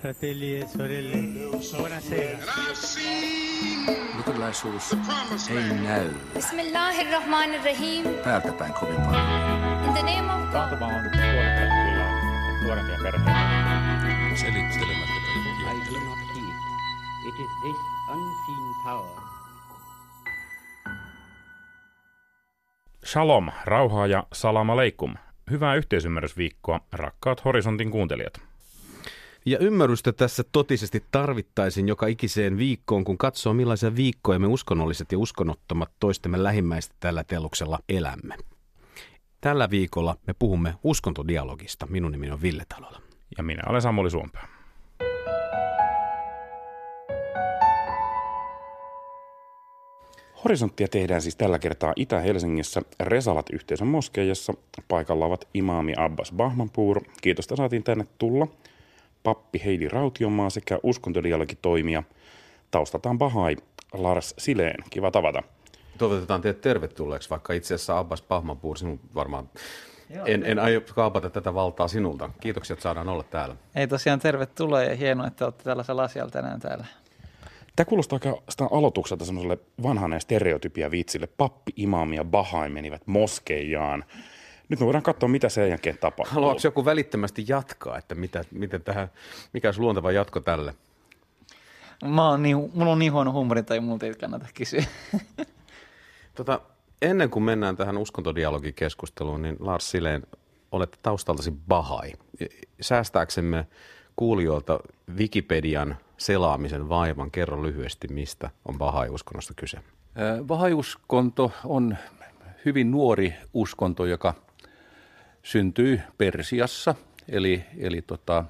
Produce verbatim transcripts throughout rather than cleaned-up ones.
Fratelli e sorelle, buonasera. Luterilaisuus ei näy Bismillahirrahmanirrahim. täältä päin kovin paljon. In the name of Taantuma on tuonut kyllä nuorempia perheitä. Selittelemättä I do not heed. It is this unseen power. Shalom, rauhaa ja salam aleikum. Hyvää yhteisymmärrysviikkoa, rakkaat Horisontin kuuntelijat. Ja ymmärrystä tässä totisesti tarvittaisiin joka ikiseen viikkoon, kun katsoo millaisia viikkoja me uskonnolliset ja uskonnottomat toistemme lähimmäistä tällä teloksella elämme. Tällä viikolla me puhumme uskontodialogista. Minun nimeni on Ville Talola. Ja minä olen Samuli Suompää. Horisonttia tehdään siis tällä kertaa Itä-Helsingissä Resalat-yhteisön moskeijassa. Paikalla ovat imaami Abbas Bahmanpour. Kiitosta saatiin tänne tulla. Pappi Heidi Rautiomaa sekä uskontodialogitoimija. Taustataan Bahai Lars Sileen. Kiva tavata. Toivotetaan teidät tervetulleeksi, vaikka itse asiassa Abbas Bahmanpour, sinun varmaan en, en aio kaapata tätä valtaa sinulta. Kiitoksia, että saadaan olla täällä. Ei tosiaan tervetuloa ja hienoa, että olette tällaisella asialla tänään täällä. Tämä kuulostaa oikeastaan aloitukselta semmoiselle vanhan ja stereotypia vitsille. Pappi, imaami ja Bahai menivät moskeijaan. Nyt me voidaan katsoa, mitä sen jälkeen tapahtuu. Haluatko joku välittömästi jatkaa, että mitä, miten tähän, mikä olisi luonteva jatko tälle? Mä oon niin, mulla on niin huono huumori, tai multa ei kannata kysyä. Tota, ennen kuin mennään tähän uskontodialogikeskusteluun, niin Lars Sileen, olette taustaltasi Bahai. Säästääksemme kuulijoilta Wikipedian selaamisen vaivan, kerro lyhyesti, mistä on Bahai-uskonnosta kyse. Bahai-uskonto on hyvin nuori uskonto, joka syntyi Persiassa, eli, eli tota,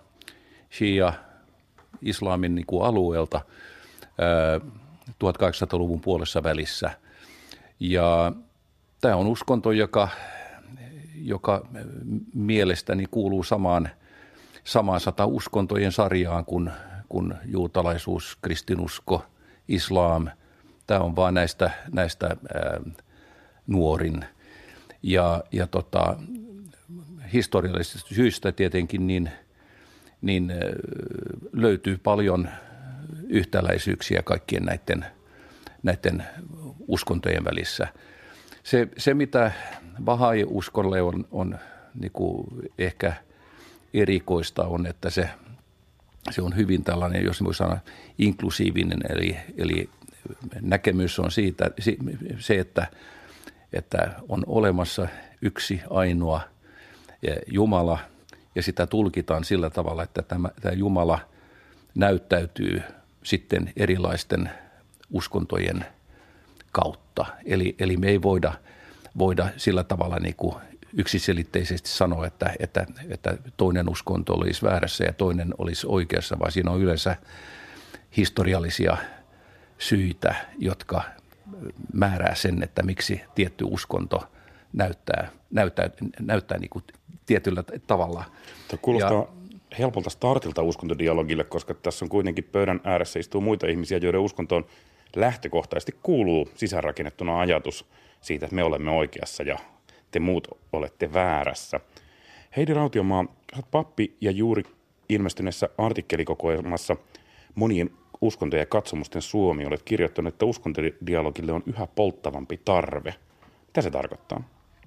Shia-islamin niin kuin alueelta ää, tuhatkahdeksansataaluvun puolessa välissä. Ja tämä on uskonto, joka, joka mielestäni kuuluu samaan, samaan sata uskontojen sarjaan kuin, kuin juutalaisuus, kristinusko, islam. Tämä on vaan näistä, näistä ää, nuorin. Ja, ja tota, historiallisista syistä tietenkin niin, niin löytyy paljon yhtäläisyyksiä kaikkien näiden, näiden uskontojen välissä. Se, se mitä Bahai-uskolle on, on niin kuin ehkä erikoista on, että se, se on hyvin tällainen, jos voi sanoa, inklusiivinen, eli, eli näkemys on siitä, se, että että on olemassa yksi ainoa Jumala ja sitä tulkitaan sillä tavalla, että tämä, tämä Jumala näyttäytyy sitten erilaisten uskontojen kautta. Eli, eli me ei voida, voida sillä tavalla niin kuin yksiselitteisesti sanoa, että, että, että toinen uskonto olisi väärässä ja toinen olisi oikeassa, vaan siinä on yleensä historiallisia syitä, jotka määrää sen, että miksi tietty uskonto näyttää, näyttää, näyttää niin kuin tietyllä tavalla. Tämä kuulostaa ja, helpolta startilta uskontodialogille, koska tässä on kuitenkin pöydän ääressä istuu muita ihmisiä, joiden uskontoon lähtökohtaisesti kuuluu sisäänrakennettuna ajatus siitä, että me olemme oikeassa ja te muut olette väärässä. Heidi Rautiomaa, olet pappi ja juuri ilmestyneessä artikkelikokoelmassa monien uskontojen ja katsomusten Suomi, olet kirjoittanut, että uskontodialogille on yhä polttavampi tarve. Mitä se tarkoittaa?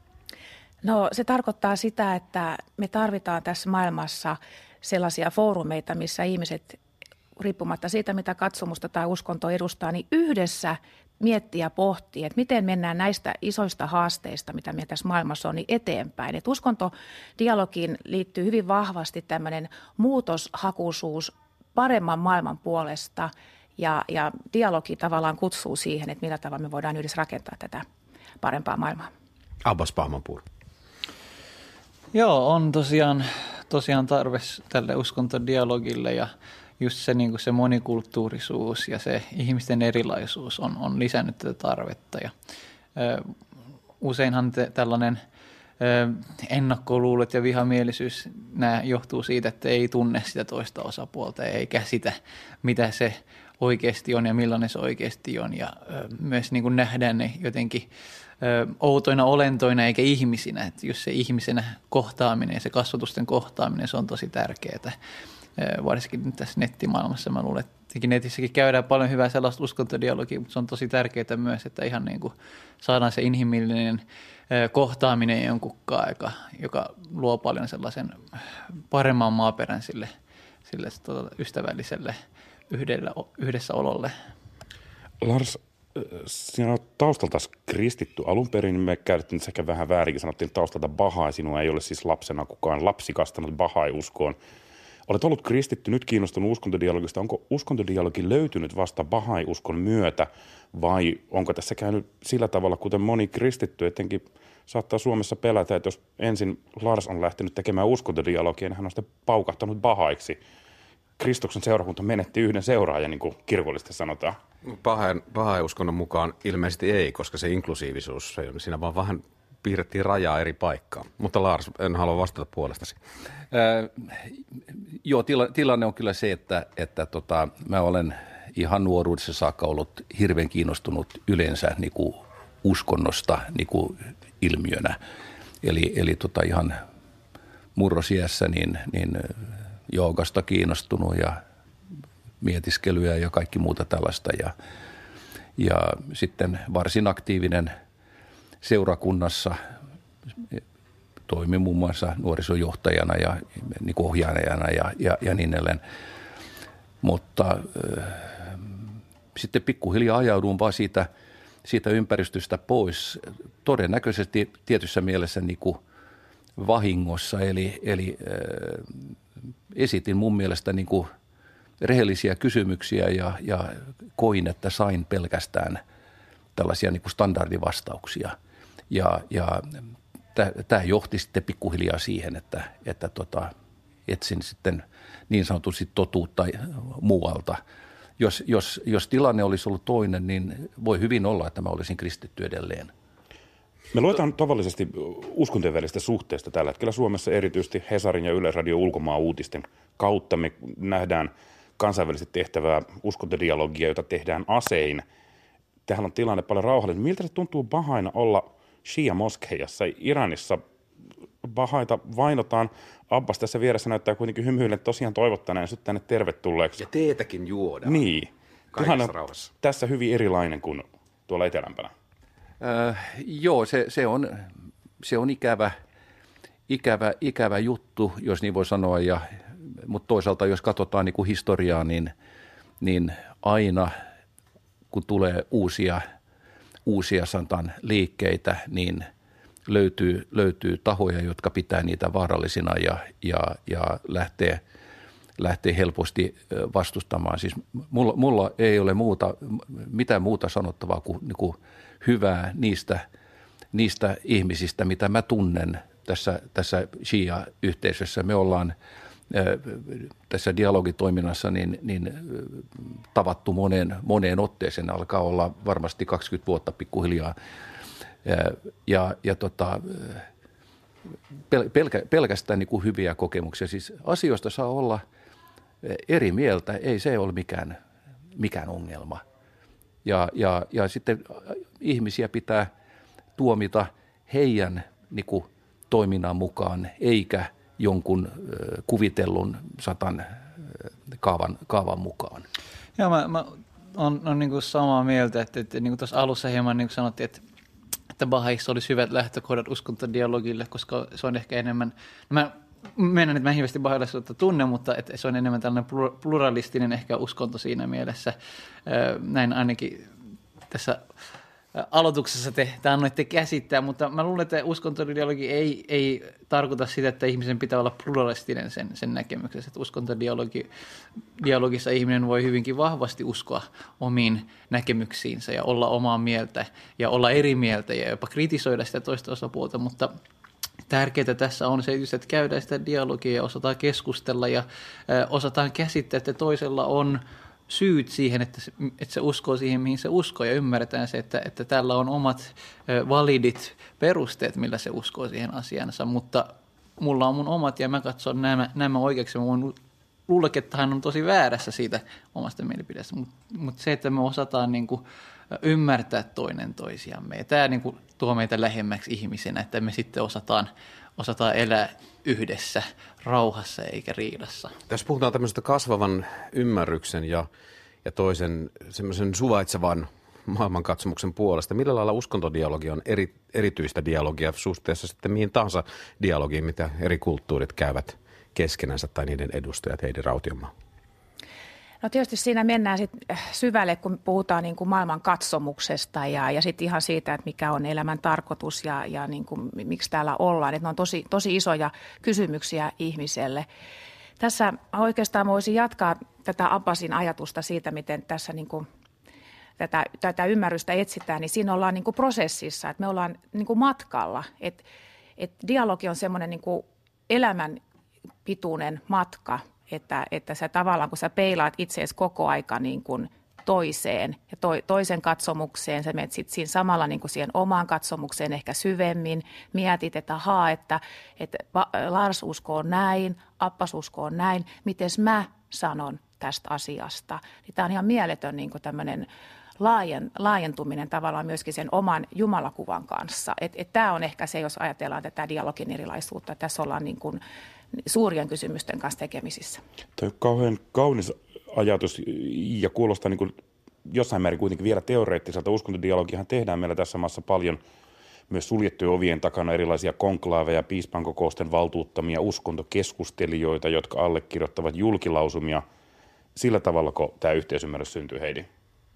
No se tarkoittaa sitä, että me tarvitaan tässä maailmassa sellaisia foorumeita, missä ihmiset, riippumatta siitä mitä katsomusta tai uskontoa edustaa, niin yhdessä miettii ja pohtii, että miten mennään näistä isoista haasteista, mitä meillä tässä maailmassa on, niin eteenpäin. Et uskontodialogiin liittyy hyvin vahvasti tämmöinen muutoshakuisuus paremman maailman puolesta ja, ja dialogi tavallaan kutsuu siihen, että millä tavalla me voidaan yhdessä rakentaa tätä parempaa maailmaa. Abbas Bahmanpour. Joo, on tosiaan, tosiaan tarve tälle uskontodialogille ja just se, niin kuin se monikulttuurisuus ja se ihmisten erilaisuus on, on lisännyt tätä tarvetta. Ja, ö, useinhan te, tällainen ennakkoluulot ja vihamielisyys, nämä johtuu siitä, että ei tunne sitä toista osapuolta eikä sitä, mitä se oikeasti on ja millainen se oikeasti on. Ja myös niin kuin nähdään ne jotenkin outoina olentoina eikä ihmisinä. Että jos se ihmisenä kohtaaminen ja se kasvatusten kohtaaminen, se on tosi tärkeää. varsinkin nyt tässä nettimaailmassa. Mä luulen, että netissäkin käydään paljon hyvää sellaista uskontodialogia, mutta se on tosi tärkeää myös, että ihan niin kuin saadaan se inhimillinen kohtaaminen jonkun aika, joka luo paljon sellaisen paremman maaperän sille, sille ystävälliselle yhdellä, yhdessä ololle. Lars, sinä olet taustalta kristitty. Alun perin me käytettiin sekä vähän väärinkin, sanottiin taustalta bahai. Sinua ei ole siis lapsena kukaan lapsi kastanut bahai-uskoon. Olet ollut kristitty, nyt kiinnostunut uskontodialogista. Onko uskontodialogi löytynyt vasta bahai-uskon myötä vai onko tässä käynyt sillä tavalla, kuten moni kristitty etenkin saattaa Suomessa pelätä, että jos ensin Lars on lähtenyt tekemään uskontodialogia, niin hän on sitten paukahtanut bahaiksi. Kristuksen seurakunta menetti yhden seuraajan, niin kuin kirkollisesti sanotaan. Bahai-uskonnon mukaan ilmeisesti ei, koska se inklusiivisuus, siinä vaan vähän piirrettiin rajaa eri paikkaan. Mutta Lars, en halua vastata puolestasi. Äh, joo, tila, tilanne on kyllä se, että, että tota, mä olen ihan nuoruudessa saakka ollut hirveän kiinnostunut yleensä niin kuin uskonnosta niin kuin ilmiönä. Eli, eli tota ihan murrosiässä niin, niin joogasta kiinnostunut ja mietiskelyä ja kaikki muuta tällaista. Ja, ja sitten varsin aktiivinen seurakunnassa, toimin muun muassa nuorisojohtajana ja niin kuin ohjaajana ja, ja, ja niin edelleen. Mutta äh, sitten pikkuhiljaa ajaudun vaan siitä, siitä ympäristöstä pois. Todennäköisesti tietyssä mielessä niin kuin vahingossa, eli, eli äh, esitin mun mielestä niin kuin rehellisiä kysymyksiä ja, ja koin, että sain pelkästään tällaisia niin kuin standardivastauksia. Ja, ja tämä johti sitten pikkuhiljaa siihen, että, että tota, etsin sitten niin sanotusti totuutta muualta. Jos, jos, jos tilanne olisi ollut toinen, niin voi hyvin olla, että mä olisin kristitty edelleen. Me luetaan tavallisesti uskontojen välistä suhteesta tällä hetkellä Suomessa, erityisesti Hesarin ja Yleisradion ulkomaan uutisten kautta. Me nähdään kansainvälisesti tehtävää uskontodialogia, jota tehdään asein. Tähän on tilanne paljon rauhallinen. Miltä se tuntuu bahaina olla Shia-moskeijassa Iranissa? Bahaita vainotaan. Abbas tässä vieressä näyttää kuitenkin hymyillen tosiaan toivottaneen sut tänne tervetulleeksi. Ja teetäkin juodaan. Niin. Kaikessa rauhassa. Tässä hyvin erilainen kuin tuolla etelämpänä. Äh, joo, se, se, on, se on ikävä, ikävä, ikävä juttu, jos niin voi sanoa. Ja, mutta toisaalta, jos katsotaan niin kuin historiaa, niin, niin aina kun tulee uusia, uusia sanotaan, liikkeitä, niin löytyy, löytyy tahoja, jotka pitää niitä vaarallisina ja, ja, ja lähtee, lähtee helposti vastustamaan. Siis mulla, mulla ei ole muuta, mitään muuta sanottavaa kuin, niin kuin hyvää niistä, niistä ihmisistä, mitä mä tunnen tässä, tässä Shia-yhteisössä. Me ollaan tässä dialogitoiminnassa niin, niin tavattu moneen, moneen otteeseen. Alkaa olla varmasti kaksikymmentä vuotta pikkuhiljaa. Ja, ja tota, pelkä, pelkästään niin kuin hyviä kokemuksia. Siis asioista saa olla eri mieltä, ei se ole mikään, mikään ongelma. Ja, ja, ja sitten ihmisiä pitää tuomita heidän niin kuin toiminnan mukaan, eikä jonkun kuvitellun satan kaavan, kaavan mukaan. Joo, mä, mä on, on niin kuin samaa mieltä, että, että niin kuin tuossa alussa hieman niin kuin sanottiin, että, että Bahaissa olisi hyvät lähtökohdat uskontodialogille, koska se on ehkä enemmän, no mä mennään, että mä hirveästi bahilaisuutta tunne, mutta että se on enemmän tällainen pluralistinen ehkä uskonto siinä mielessä. Näin ainakin tässä aloituksessa te, te annoitte käsittää, mutta mä luulen, että uskontodialogi ei, ei tarkoita sitä, että ihmisen pitää olla pluralistinen sen, sen näkemyksessä. Että uskontodialogissa ihminen voi hyvinkin vahvasti uskoa omiin näkemyksiinsä ja olla omaa mieltä ja olla eri mieltä ja jopa kritisoida sitä toista osapuolta, mutta tärkeää tässä on se, että käydään sitä dialogia ja osataan keskustella ja osataan käsittää, että toisella on syyt siihen, että se, että se uskoo siihen, mihin se uskoo, ja ymmärretään se, että, että tällä on omat validit perusteet, millä se uskoo siihen asiansa, mutta mulla on mun omat, ja mä katson nämä, nämä oikeaksi. Mä voin luulekin, että hän on tosi väärässä siitä omasta mielipidestä, mutta mut se, että me osataan niin kuin ymmärtää toinen toisiamme, ja tämä niin kuin tuo meitä lähemmäksi ihmisenä, että me sitten osataan, osataan elää yhdessä, rauhassa eikä riidassa. Tässä puhutaan tämmöisestä kasvavan ymmärryksen ja, ja toisen semmoisen suvaitsevan maailmankatsomuksen puolesta. Millä lailla uskontodialogi on eri, erityistä dialogia suhteessa sitten mihin tahansa dialogiin, mitä eri kulttuurit käyvät keskenänsä tai niiden edustajat? Heidi Rautiomaa. No tietysti siinä mennään sit syvälle, kun puhutaan niin kuin maailman katsomuksesta ja, ja sitten ihan siitä, että mikä on elämän tarkoitus ja, ja niin kuin, miksi täällä ollaan. Että ne on tosi, tosi isoja kysymyksiä ihmiselle. Tässä oikeastaan voisin jatkaa tätä Abbasin ajatusta siitä, miten tässä niin kuin tätä, tätä ymmärrystä etsitään, niin siinä ollaan niin kuin prosessissa, että me ollaan niin kuin matkalla. Että et dialogi on semmoinen niin kuin elämän pituinen matka, että, että sä tavallaan, kun sä peilaat itseesi koko aika niin kuin toiseen ja to, toisen katsomukseen, sä menet sitten siinä samalla niin kuin siihen omaan katsomukseen ehkä syvemmin, mietit, että ahaa, että, että Lars uskoo näin, Abbas uskoo näin, mites mä sanon tästä asiasta. Niin tämä on ihan mieletön niin kuin tämmöinen laajen, laajentuminen tavallaan myöskin sen oman jumalakuvan kanssa. Että et tämä on ehkä se, jos ajatellaan tätä dialogin erilaisuutta, tässä ollaan niin kuin suurien kysymysten kanssa tekemisissä. Tämä on kauhean kaunis ajatus ja kuulostaa niin kuin jossain määrin kuitenkin vielä teoreettiselta. Uskontodialogiahan tehdään meillä tässä maassa paljon myös suljettujen ovien takana erilaisia konklaaveja, piispankokousten valtuuttamia uskontokeskustelijoita, jotka allekirjoittavat julkilausumia. Sillä tavalla, kun tämä yhteisymmärrys syntyy, Heidi?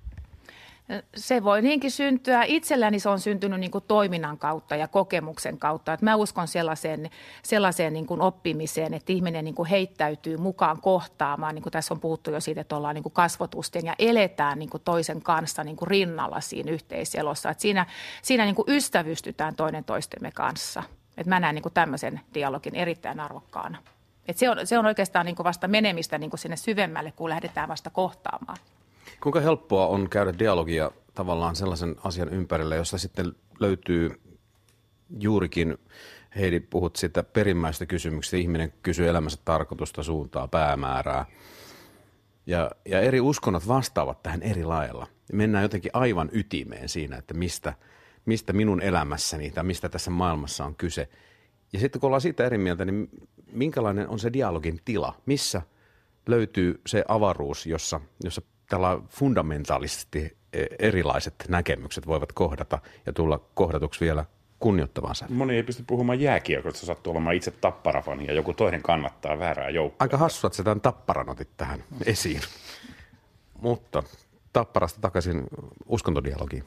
Se voi niinkin syntyä. Itselläni se on syntynyt niin kuin toiminnan kautta ja kokemuksen kautta. Että mä uskon sellaiseen, sellaiseen niin kuin oppimiseen, että ihminen niin kuin heittäytyy mukaan kohtaamaan. Niin kuin tässä on puhuttu jo siitä, että ollaan niin kuin kasvotusten ja eletään niin kuin toisen kanssa niin kuin rinnalla siinä yhteiselossa. Että siinä siinä niin kuin ystävystytään toinen toistemme kanssa. Että mä näen niin kuin tämmöisen dialogin erittäin arvokkaana. Että se on, se on oikeastaan niin kuin vasta menemistä niin kuin sinne syvemmälle, kun lähdetään vasta kohtaamaan. Kuinka helppoa on käydä dialogia tavallaan sellaisen asian ympärillä, jossa sitten löytyy juurikin, Heidi, puhut siitä perimmäistä kysymyksestä, ihminen kysyy elämänsä tarkoitusta, suuntaa, päämäärää. Ja, ja eri uskonnot vastaavat tähän eri lailla. Mennään jotenkin aivan ytimeen siinä, että mistä, mistä minun elämässäni tai mistä tässä maailmassa on kyse. Ja sitten kun ollaan siitä eri mieltä, niin minkälainen on se dialogin tila? Missä löytyy se avaruus, jossa, jossa tällä fundamentaalisesti erilaiset näkemykset voivat kohdata ja tulla kohdatuksi vielä kunnioittavansa. Moni ei pysty puhumaan jääkiekosta, sattuu olemaan itse Tappara-fani ja joku toinen kannattaa väärää joukkoa. Aika hassua, että sä tämän Tapparan otit tähän esiin. Mutta Tapparasta takaisin uskontodialogiin.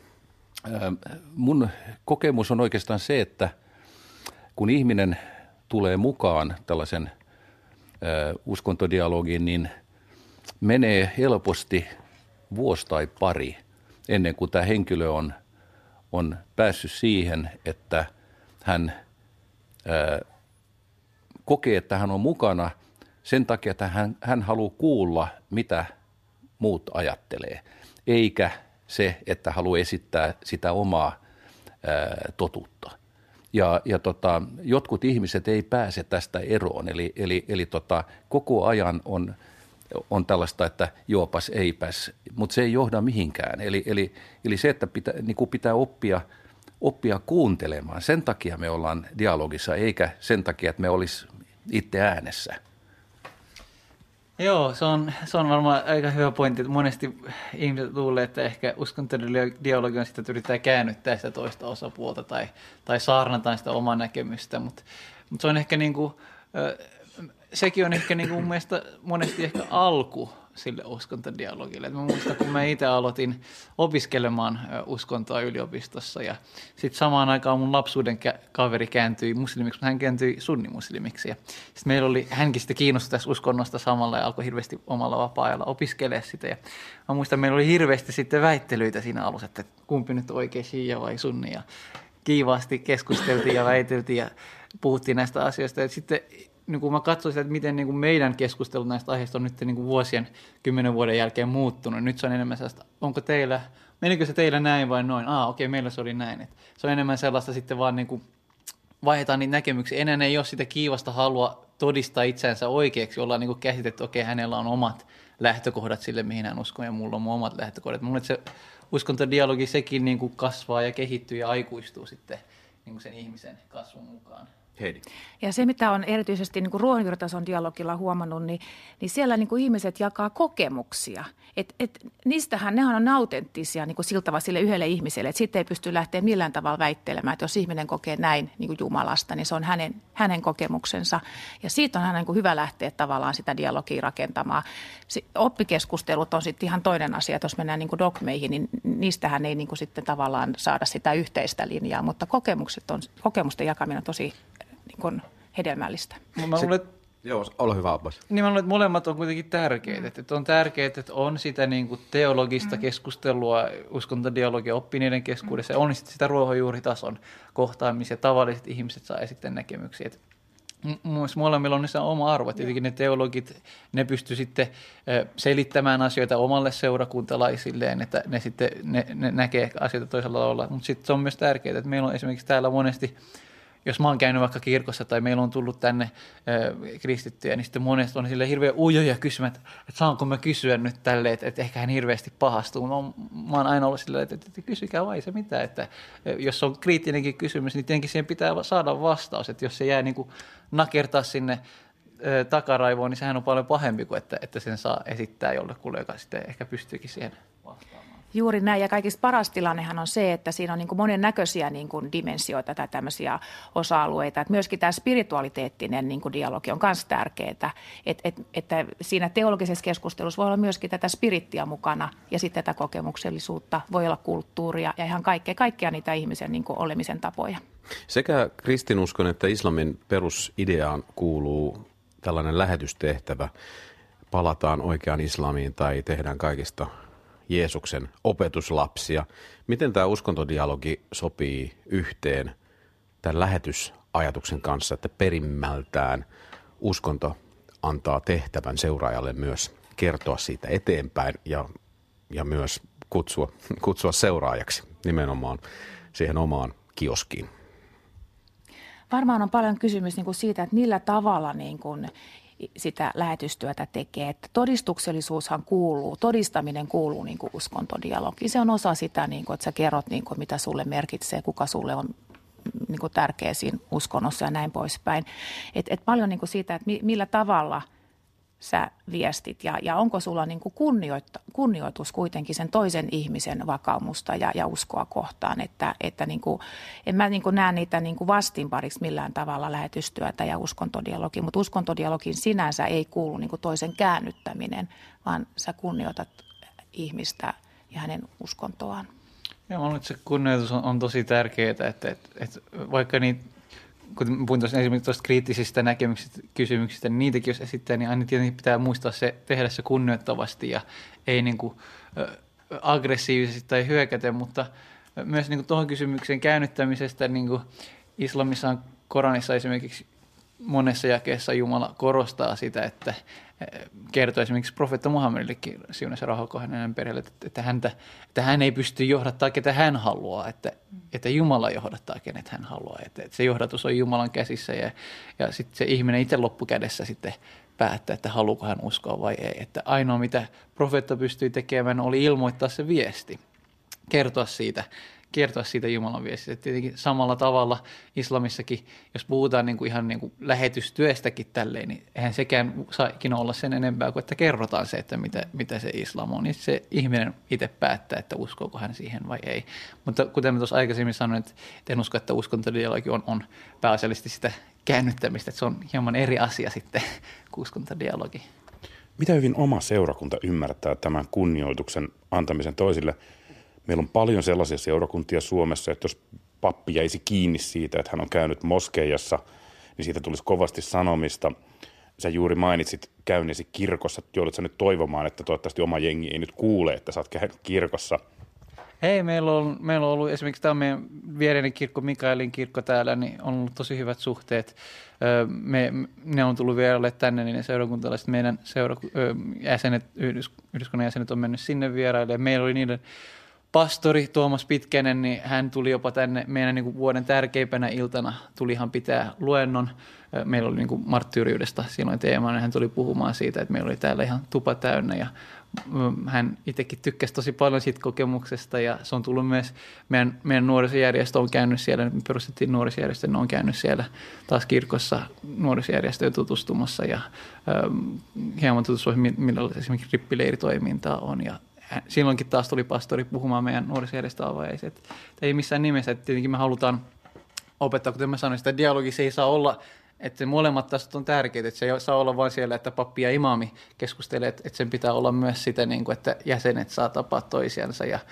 Mun kokemus on oikeastaan se, että kun ihminen tulee mukaan tällaisen uskontodialogiin, niin menee helposti vuosi tai pari ennen kuin tämä henkilö on, on päässyt siihen, että hän ää, kokee, että hän on mukana sen takia, että hän, hän haluaa kuulla, mitä muut ajattelee, eikä se, että haluaa esittää sitä omaa ää, totuutta. Ja, ja tota, jotkut ihmiset ei pääse tästä eroon, eli, eli, eli tota, koko ajan on on tällaista, että joopas eipäs, mutta se ei johda mihinkään. Eli, eli, eli se, että pitää, niin kuin pitää oppia, oppia kuuntelemaan. Sen takia me ollaan dialogissa, eikä sen takia, että me olisi itse äänessä. Joo, se on, se on varmaan aika hyvä pointti, että monesti ihmiset luulee, että ehkä uskontodialogi on sitä, että yritetään käännyttää sitä toista osapuolta tai, tai saarnataan sitä omaa näkemystä, mutta, mutta se on ehkä niin kuin, sekin on ehkä niin kuin mun mielestä monesti ehkä alku sille uskontodialogille. Et mä muistan, kun mä itse aloitin opiskelemaan uskontoa yliopistossa ja sitten samaan aikaan mun lapsuuden kaveri kääntyi muslimiksi, mutta hän kääntyi sunnimuslimiksi. Sitten meillä oli, hänkin sitten kiinnostui tässä uskonnosta samalla ja alkoi hirveästi omalla vapaa-ajalla opiskelemaan sitä. Ja mä muistan, meillä oli hirveästi sitten väittelyitä siinä alussa, että kumpi nyt on oikein shia vai sunni. Ja kiivaasti keskusteltiin ja väiteltiin ja puhuttiin näistä asioista. Ja sitten niin kun mä katsoin sitä, että miten niin kun meidän keskustelu näistä aiheista on nyt niin kun vuosien, kymmenen vuoden jälkeen muuttunut. Nyt se on enemmän sellaista, onko teillä, menikö se teillä näin vai noin? Ah, okei, okay, meillä se oli näin. Et se on enemmän sellaista sitten vaan niin kuin vaihdetaan niitä näkemyksiä. Enää ei ole sitä kiivasta halua todistaa itseänsä oikeaksi, ollaan niin kuin käsitetty, että okei, okay, hänellä on omat lähtökohdat sille, mihin hän uskoo, ja mulla on mun omat lähtökohdat. Mun se uskontodialogi sekin niin kuin kasvaa ja kehittyy ja aikuistuu sitten niin kuin sen ihmisen kasvun mukaan. Heidi. Ja se, mitä on erityisesti niin kuin ruohonjuuritason dialogilla huomannut, niin, niin siellä niin kuin ihmiset jakaa kokemuksia. Et, et, niistähän nehän on autenttisia niin kuin siltä vaan sille yhdelle ihmiselle, että sitten ei pysty lähteä millään tavalla väittelemään, että jos ihminen kokee näin niin kuin Jumalasta, niin se on hänen, hänen kokemuksensa. Ja siitä on niin kuin hyvä lähteä tavallaan sitä dialogia rakentamaan. Se, oppikeskustelut on sitten ihan toinen asia, että jos mennään niin kuin dogmeihin, niin niistähän ei niin kuin sitten tavallaan saada sitä yhteistä linjaa, mutta kokemukset on, kokemusten jakaminen on tosi niin kuin hedelmällistä. Mä luulen, Joo, ole hyvä, Abbas. Niin mä luulen, että molemmat on kuitenkin tärkeitä. Että on tärkeää, että on sitä niin kuin teologista keskustelua uskontodialogia oppineiden keskuudessa ja on sitä ruohonjuuritason kohtaamisia. Tavalliset ihmiset saa esittää näkemyksiä. Myös molemmilla on niissä oma arvo. Tietenkin ne teologit, ne pysty sitten selittämään asioita omalle seurakuntalaisilleen, että ne sitten ne, ne näkee asioita toisella tavalla. Mutta sitten se on myös tärkeää, että meillä on esimerkiksi täällä monesti, jos mä oon käynyt vaikka kirkossa tai meillä on tullut tänne äh, kristittyjä, niin sitten monesti on sille hirveän ujoja kysymät, että saanko mä kysyä nyt tälleen, että, että ehkä hän hirveästi pahastuu. Mä, mä oon aina ollut silleen, että, että, että kysykää vai se mitä, että jos on kriittinenkin kysymys, niin tietenkin siihen pitää saada vastaus, että jos se jää niin kuin nakertaa sinne äh, takaraivoon, niin sehän on paljon pahempi kuin, että, että sen saa esittää jollekulle, joka sitten ehkä pystyykin siihen vastaamaan. Juuri näin, ja kaikista paras tilannehan on se, että siinä on niin kuin monennäköisiä niin kuin dimensioita tai tämmöisiä osa-alueita. Että myöskin tämä spiritualiteettinen niin kuin dialogi on myös tärkeää, että, että, että siinä teologisessa keskustelussa voi olla myöskin tätä spirittiä mukana ja sitten tätä kokemuksellisuutta, voi olla kulttuuria ja ihan kaikkea, kaikkia niitä ihmisen niin kuin olemisen tapoja. Sekä kristinuskon että islamin perusideaan kuuluu tällainen lähetystehtävä. Palataan oikeaan islamiin tai tehdään kaikista Jeesuksen opetuslapsia. Miten tämä uskontodialogi sopii yhteen tämän lähetysajatuksen kanssa, että perimmältään uskonto antaa tehtävän seuraajalle myös kertoa siitä eteenpäin ja, ja myös kutsua, kutsua seuraajaksi nimenomaan siihen omaan kioskiin? Varmaan on paljon kysymys niin kuin siitä, että millä tavalla niin kuin sitä lähetystyötä tekee. Että todistuksellisuushan kuuluu, todistaminen kuuluu niin kuin uskontodialogiin. Se on osa sitä, niin kuin, että sä kerrot, niin kuin, mitä sulle merkitsee, kuka sulle on niin kuin tärkeä siinä uskonnossa ja näin poispäin. Et, et paljon niin kuin siitä, että millä tavalla sä viestit ja, ja onko sulla niin kuin kunnioitus kuitenkin sen toisen ihmisen vakaumusta ja, ja uskoa kohtaan, että, että niin kuin, en mä niin kuin näe niitä niin kuin vastinpariksi millään tavalla lähetystyötä ja uskontodialogi, mutta uskontodialogin sinänsä ei kuulu niin kuin toisen käännyttäminen, vaan sä kunnioitat ihmistä ja hänen uskontoaan. Ja mä luulen, että se kunnioitus on, on tosi tärkeää, että, että, että vaikka niitä kun puhuin tuossa esimerkiksi tuosta kriittisistä näkemyksistä, kysymyksistä, niin niitäkin jos esittää, niin aina tietenkin pitää muistaa se, tehdä se kunnioittavasti ja ei niin kuin aggressiivisesti tai hyökäten, mutta myös niin kuin tuohon kysymykseen käännyttämisestä, niin kuin islamissa on Koranissa esimerkiksi monessa jakeessa Jumala korostaa sitä, että kertoo esimerkiksi profeetta Muhammedillekin siunassa rauha hänen perheelle, että, häntä, että hän ei pysty johdattaa, ketä hän haluaa, että, että Jumala johdattaa, kenet hän haluaa. Että, että se johdatus on Jumalan käsissä ja, ja sitten se ihminen itse loppukädessä sitten päättää, että haluuko hän uskoa vai ei. Että ainoa, mitä profeetta pystyi tekemään, oli ilmoittaa se viesti, kertoa siitä, kertoa siitä Jumalan viestistä. Tietenkin samalla tavalla islamissakin, jos puhutaan niin kuin ihan niin kuin lähetystyöstäkin tälleen, niin eihän sekään saakin olla sen enempää kuin, että kerrotaan se, että mitä, mitä se islam on. Niin se ihminen itse päättää, että uskoako hän siihen vai ei. Mutta kuten mä tuossa aikaisemmin sanoin, että en usko, että uskontodialogi on, on pääasiallisesti sitä käännyttämistä, että se on hieman eri asia sitten kuin uskontodialogi. Mitä hyvin oma seurakunta ymmärtää tämän kunnioituksen antamisen toisille? Meillä on paljon sellaisia seurakuntia Suomessa, että jos pappi jäisi kiinni siitä, että hän on käynyt moskeijassa, niin siitä tulisi kovasti sanomista. Sä juuri mainitsit käyneesi kirkossa. Joudut sä nyt toivomaan, että toivottavasti oma jengi ei nyt kuule, että sä oot käynyt kirkossa? Hei, meillä on, meillä on ollut esimerkiksi tämä meidän viereinen kirkko, Mikaelin kirkko täällä, niin on ollut tosi hyvät suhteet. Me, ne on tullut vieraille tänne, niin ne seurakuntalaiset, meidän seura, jäsenet, yhdys, yhdyskunnan jäsenet on mennyt sinne vieraille. Meillä oli niiden pastori Tuomas Pitkänen, niin hän tuli jopa tänne meidän niin kuin vuoden tärkeimpänä iltana, tuli ihan pitää luennon. Meillä oli niin kuin marttyyriudesta silloin teemana, hän tuli puhumaan siitä, että meillä oli täällä ihan tupa täynnä ja hän itsekin tykkäsi tosi paljon siitä kokemuksesta ja se on tullut myös, meidän, meidän nuorisojärjestö on käynyt siellä, me perustettiin nuorisojärjestö, ne on käynyt siellä taas kirkossa nuorisojärjestöön tutustumassa ja ähm, hieman tutustua, millä esimerkiksi rippileiritoimintaa on ja silloinkin taas tuli pastori puhumaan meidän nuorisojärjestön avajaiset, että ei missään nimessä, että tietenkin me halutaan opettaa, kuten mä sanoin, sitä dialogia se ei saa olla, että molemmat tästä on tärkeitä, että se ei saa olla vain siellä, että pappi ja imaami keskustelee, että sen pitää olla myös sitä, että jäsenet saa tapaa toisiansa ja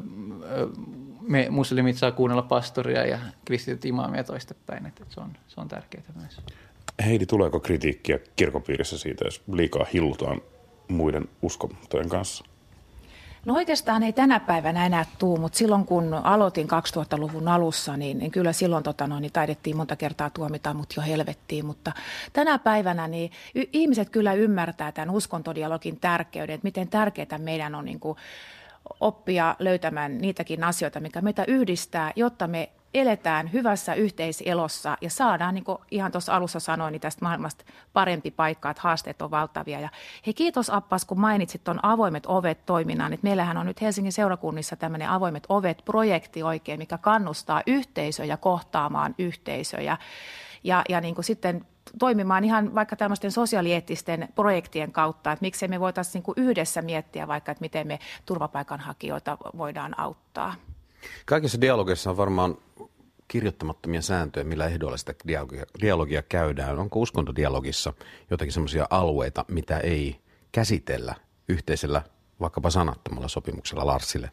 me muslimit saa kuunnella pastoria ja kristityt imaamia toistepäin, että se on, se on tärkeää myös. Heidi, tuleeko kritiikkiä kirkopiirissä siitä, jos liikaa hillutaan muiden uskontojen kanssa? No oikeastaan ei tänä päivänä enää tule, mutta silloin kun aloitin kaksituhattaluvun alussa, niin, niin kyllä silloin tota, no, niin taidettiin monta kertaa tuomita mut jo helvettiin. Mutta tänä päivänä niin y- ihmiset kyllä ymmärtää tämän uskontodialogin tärkeyden, että miten tärkeää meidän on niin kuin, oppia löytämään niitäkin asioita, mikä meitä yhdistää, jotta me eletään hyvässä yhteiselossa ja saadaan, niin kuin ihan tuossa alussa sanoin, niin tästä maailmasta parempi paikka, että haasteet on valtavia. Ja hei, kiitos Appas, kun mainitsit tuon avoimet ovet toiminnan. Että meillähän on nyt Helsingin seurakunnissa tämmöinen avoimet ovet-projekti oikein, mikä kannustaa yhteisöjä kohtaamaan yhteisöjä ja, ja niin kuin sitten toimimaan ihan vaikka tämmöisten sosiaalieettisten projektien kautta, että miksei me voitaisiin niin kuin yhdessä miettiä vaikka, että miten me turvapaikanhakijoita voidaan auttaa. Kaikissa dialogeissa on varmaan kirjoittamattomia sääntöjä, millä ehdoilla sitä dialogia, dialogia käydään. Onko uskontodialogissa jotakin semmoisia alueita, mitä ei käsitellä yhteisellä, vaikkapa sanattomalla sopimuksella Larsille?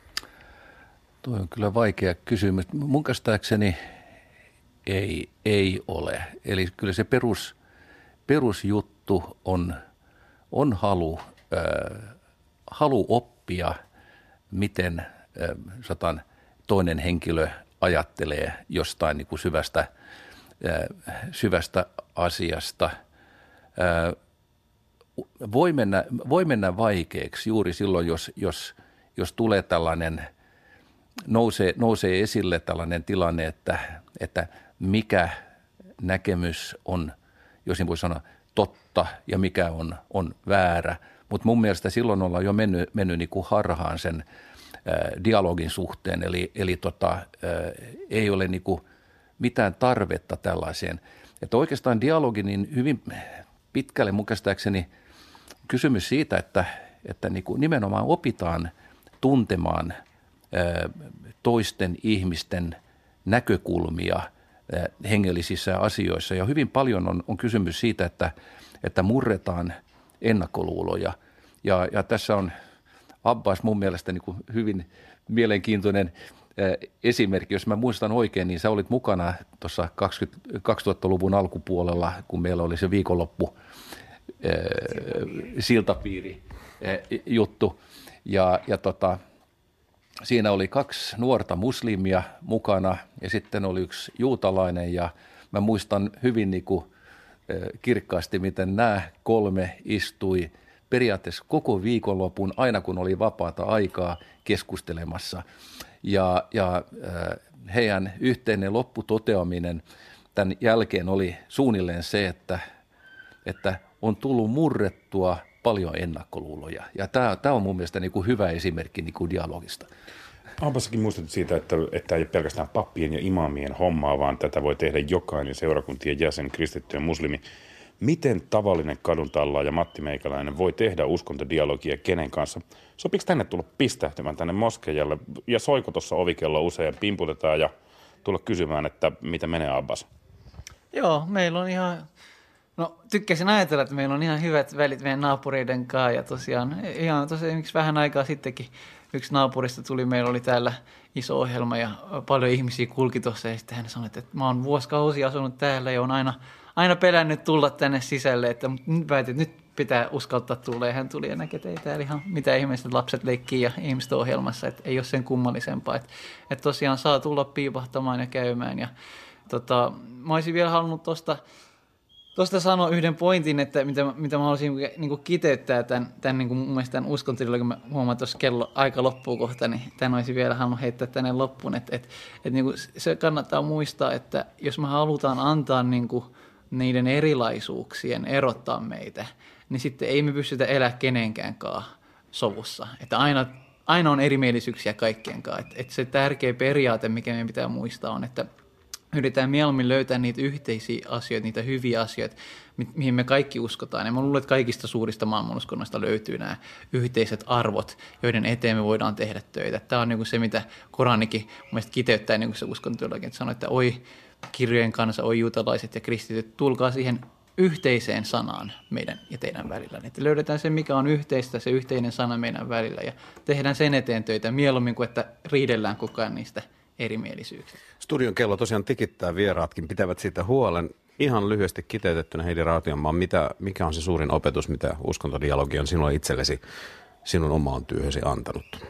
Tuo on kyllä vaikea kysymys. Mun käsittääkseni ei, ei ole. Eli kyllä se perus, perusjuttu on, on halu, äh, halu oppia, miten äh, satan, toinen henkilö ajattelee jostain niin kuin syvästä, äh, syvästä asiasta. Äh, voi, mennä, voi mennä vaikeaksi juuri silloin, jos, jos, jos tulee tällainen, nousee, nousee esille tällainen tilanne, että, että mikä näkemys on, jos niin voi sanoa, totta ja mikä on, on väärä. Mutta mun mielestä silloin ollaan jo mennyt, mennyt niin kuin harhaan sen ää, dialogin suhteen, eli, eli tota, ää, ei ole niin kuin mitään tarvetta tällaiseen. Että oikeastaan dialogi niin hyvin pitkälle mun käsittääkseni kysymys siitä, että, että niin kuin nimenomaan opitaan tuntemaan ää, toisten ihmisten näkökulmia hengellisissä asioissa. Ja hyvin paljon on, on kysymys siitä, että, että murretaan ennakkoluuloja. Ja, ja tässä on Abbas mun mielestä niin kuin hyvin mielenkiintoinen äh, esimerkki. Jos mä muistan oikein, niin sä olit mukana tuossa kaksituhattaluvun alkupuolella, kun meillä oli se viikonloppu äh, siltapiiri äh, juttu. Ja, ja tota, siinä oli kaksi nuorta muslimia mukana ja sitten oli yksi juutalainen ja mä muistan hyvin niin kuin, kirkkaasti, miten nämä kolme istui periaatteessa koko viikonlopun aina kun oli vapaata aikaa keskustelemassa. Ja, ja heidän yhteinen lopputoteaminen tämän jälkeen oli suunnilleen se, että, että on tullut murrettua paljon ennakkoluuloja. Ja tämä, tämä on mun mielestä niin kuin hyvä esimerkki niin kuin dialogista. Abbassakin muistut siitä, että, että ei ole pelkästään pappien ja imaamien hommaa, vaan tätä voi tehdä jokainen seurakuntien jäsen, kristitty ja muslimi. Miten tavallinen kaduntallaaja Matti Meikäläinen voi tehdä uskontodialogia kenen kanssa? Sopiiko tänne tulla pistähtymään tänne moskeijalle ja soiko tuossa ovikello usein, pimputetaan ja tulla kysymään, että mitä menee Abbas? Joo, meillä on ihan... No tykkäsin ajatella, että meillä on ihan hyvät välit meidän naapureiden kanssa ja tosiaan ihan tosiaan vähän aikaa sittenkin yksi naapurista tuli, meillä oli täällä iso ohjelma ja paljon ihmisiä kulki tuossa ja sitten hän sanoi, että mä oon vuosikausia asunut täällä ja on aina, aina pelännyt tulla tänne sisälle, että nyt päätin, että nyt pitää uskaltaa tulla ja hän tuli ja näki, että ei täällä ihan mitään ihmistä, lapset leikkii ja ihmiset ohjelmassa, että ei ole sen kummallisempaa, että, että tosiaan saa tulla piipahtamaan ja käymään ja tota, mä olisin vielä halunnut tuosta Tuosta sanoa yhden pointin, että mitä, mitä mä haluaisin niin kuin kiteyttää tämän, tämän niin kuin mun mielestä tämän uskontodilla, kun mä huomaan, että tuossa kello aika loppuu kohta, niin tämän olisi vielä halunnut heittää tänne loppuun. Että, että, että niin kuin se kannattaa muistaa, että jos me halutaan antaa niin kuin niiden erilaisuuksien erottaa meitä, niin sitten ei me pystytä elämään kenenkäänkään sovussa. Että aina, aina on erimielisyyksiä kaikkien kanssa. Että, että se tärkeä periaate, mikä meidän pitää muistaa, on, että yritetään mieluummin löytää niitä yhteisiä asioita, niitä hyviä asioita, mi- mihin me kaikki uskotaan. Ja mä luulen, että kaikista suurista maailmanuskonnoista löytyy nämä yhteiset arvot, joiden eteen me voidaan tehdä töitä. Tämä on niin kuin se, mitä Koranikin mun mielestä kiteyttää niin kuin se uskontoillakin, että sanoo, että oi kirjojen kanssa, oi juutalaiset ja kristityt, tulkaa siihen yhteiseen sanaan meidän ja teidän välillä. Että löydetään se, mikä on yhteistä, se yhteinen sana meidän välillä ja tehdään sen eteen töitä mieluummin kuin, että riidellään koko ajan niistä erimielisyyksiä. Studion kello tosiaan tikittää, vieraatkin pitävät siitä huolen. Ihan lyhyesti kiteytettynä Heidi Rautiomaa, mitä, mikä on se suurin opetus, mitä uskontodialogi on sinulle itsellesi, sinun omaan työhösi antanut?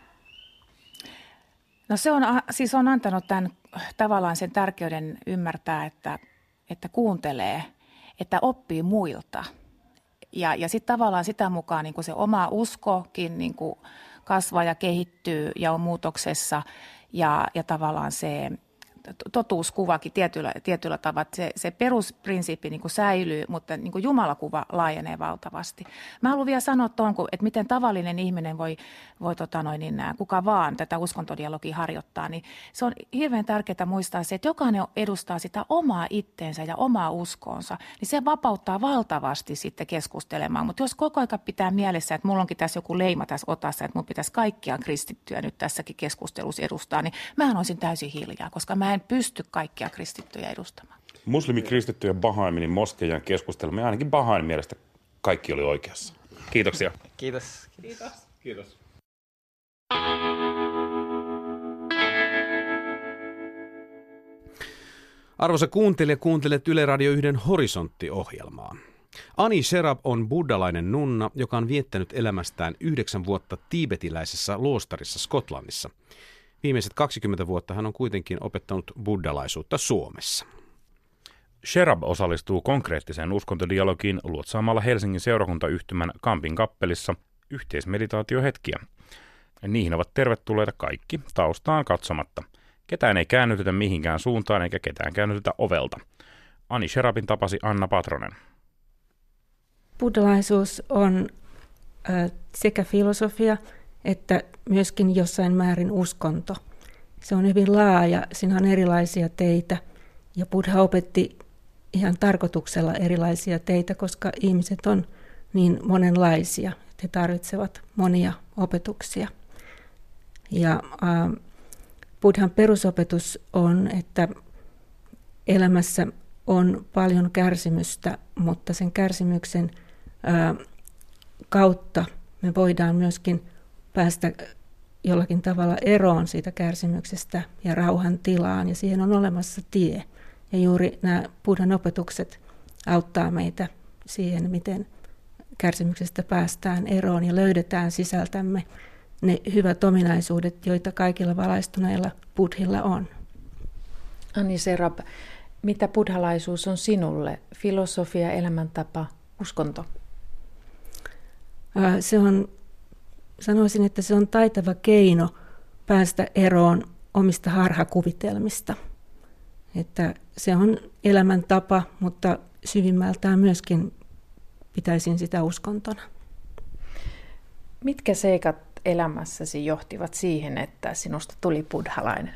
No se on, siis on antanut tämän tavallaan sen tärkeyden ymmärtää, että, että kuuntelee, että oppii muilta. Ja, ja sitten tavallaan sitä mukaan niin kuin se oma uskokin niin kuin kasvaa ja kehittyy ja on muutoksessa. Ja, ja tavallaan se totuuskuvakin tietyllä, tietyllä tavalla, se, se perusprinsiippi niin kuin säilyy, mutta niin kuin Jumalakuva laajenee valtavasti. Mä haluan vielä sanoa tuon, että miten tavallinen ihminen voi, voi tota noin, niin, kuka vaan tätä uskontodialogia harjoittaa, niin se on hirveän tärkeää muistaa se, että jokainen edustaa sitä omaa itteensä ja omaa uskoonsa, niin se vapauttaa valtavasti sitten keskustelemaan. Mutta jos koko ajan pitää mielessä, että mulla onkin tässä joku leima tässä otassa, että mun pitäisi kaikkia kristittyjä nyt tässäkin keskustelussa edustaa, niin mähän olisin täysin hiljaa, koska mä en pysty kaikkia kristittyjä edustamaan. Muslimikristittyjen Bahaiminin moskeijan keskustelma, ainakin Bahain mielestä kaikki oli oikeassa. Kiitoksia. Kiitos. Kiitos. Kiitos. Arvoisa kuuntelija, kuuntelet Yle Radio yhden Horisontti-ohjelmaa. Ani Sherab on buddhalainen nunna, joka on viettänyt elämästään yhdeksän vuotta tiibetiläisessä luostarissa Skotlannissa. Viimeiset kaksikymmentä vuotta hän on kuitenkin opettanut buddhalaisuutta Suomessa. Sherab osallistuu konkreettiseen uskontodialogiin luotsaamalla Helsingin seurakuntayhtymän Kampin kappelissa yhteismeditaatiohetkiä. Niihin ovat tervetulleita kaikki taustaan katsomatta. Ketään ei käännytetä mihinkään suuntaan eikä ketään käännytetä ovelta. Ani Sherabin tapasi Anna Patronen. Buddhalaisuus on äh, sekä filosofia että myöskin jossain määrin uskonto. Se on hyvin laaja, siinä on erilaisia teitä ja Buddha opetti ihan tarkoituksella erilaisia teitä, koska ihmiset on niin monenlaisia, että he tarvitsevat monia opetuksia. Ja äh, Buddhan perusopetus on, että elämässä on paljon kärsimystä, mutta sen kärsimyksen äh, kautta me voidaan myöskin päästä jollakin tavalla eroon siitä kärsimyksestä ja rauhan tilaan, ja siihen on olemassa tie. Ja juuri nämä Buddhan opetukset auttaa meitä siihen, miten kärsimyksestä päästään eroon ja löydetään sisältämme ne hyvät ominaisuudet, joita kaikilla valaistuneilla buddhilla on. Ani Sherab, mitä buddhalaisuus on sinulle? Filosofia, elämäntapa, uskonto? Se on, sanoisin, että se on taitava keino päästä eroon omista harhakuvitelmista. Että se on elämäntapa, mutta syvimmältään myöskin pitäisin sitä uskontona. Mitkä seikat elämässäsi johtivat siihen, että sinusta tuli buddhalainen?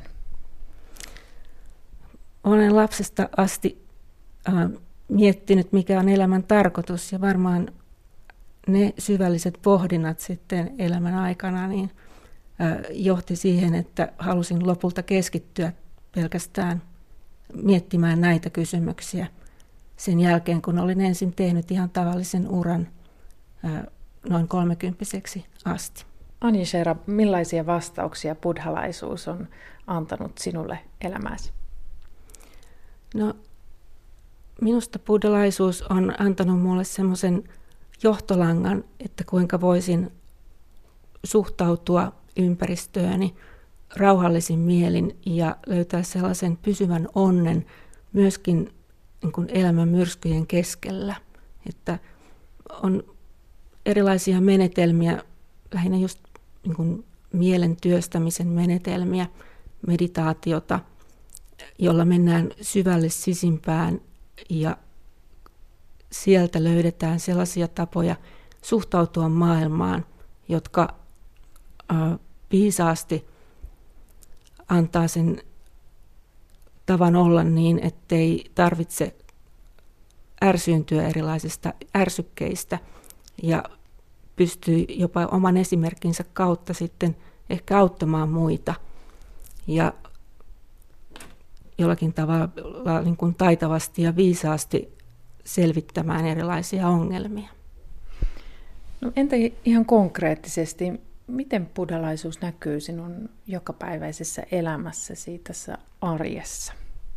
Olen lapsesta asti äh, miettinyt, mikä on elämän tarkoitus, ja varmaan ne syvälliset pohdinnat sitten elämän aikana niin, äh, johti siihen, että halusin lopulta keskittyä pelkästään miettimään näitä kysymyksiä sen jälkeen, kun olin ensin tehnyt ihan tavallisen uran äh, noin kolmekymppiseksi asti. Ani Sherab, millaisia vastauksia buddhalaisuus on antanut sinulle elämääsi? No, minusta buddhalaisuus on antanut minulle semmoisen johtolangan, että kuinka voisin suhtautua ympäristööni rauhallisin mielin ja löytää sellaisen pysyvän onnen myöskin niin kuin elämän myrskyjen keskellä. Että on erilaisia menetelmiä, lähinnä just niin kuin mielen työstämisen menetelmiä, meditaatiota, jolla mennään syvälle sisimpään ja sieltä löydetään sellaisia tapoja suhtautua maailmaan, jotka äh, viisaasti antaa sen tavan olla niin, ettei tarvitse ärsyyntyä erilaisista ärsykkeistä ja pystyy jopa oman esimerkkinsä kautta sitten ehkä auttamaan muita ja jollakin tavalla niin kuin taitavasti ja viisaasti selvittämään erilaisia ongelmia. No entä ihan konkreettisesti, miten buddhalaisuus näkyy sinun jokapäiväisessä elämässäsi tässä arjessa?